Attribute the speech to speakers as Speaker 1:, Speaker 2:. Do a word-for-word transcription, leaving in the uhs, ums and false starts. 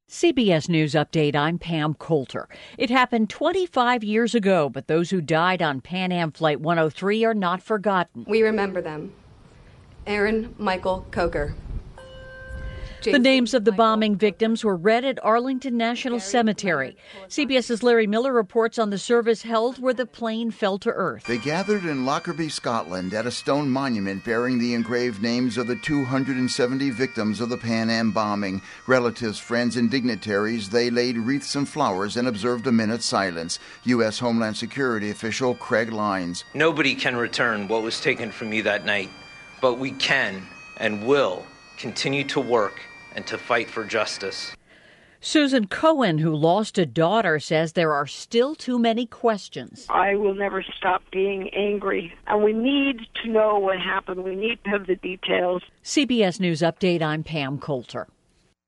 Speaker 1: C B S News Update, I'm Pam Coulter. It happened twenty-five years ago, but those who died on Pan Am Flight one oh three are not forgotten.
Speaker 2: We remember them. Aaron Michael Coker.
Speaker 1: The names of the bombing victims were read at Arlington National Cemetery. CBS's Larry Miller reports on the service held where the plane fell to earth.
Speaker 3: They gathered in Lockerbie, Scotland, at a stone monument bearing the engraved names of the two hundred seventy victims of the Pan Am bombing. Relatives, friends, and dignitaries, they laid wreaths and flowers and observed a minute's silence. U S. Homeland Security official Craig Lyons.
Speaker 4: Nobody can return what was taken from you that night, but we can and will continue to work and to fight for justice.
Speaker 1: Susan Cohen, who lost a daughter, says there are still too many questions.
Speaker 5: I will never stop being angry, and we need to know what happened. We need to have the details.
Speaker 1: C B S News Update, I'm Pam Coulter.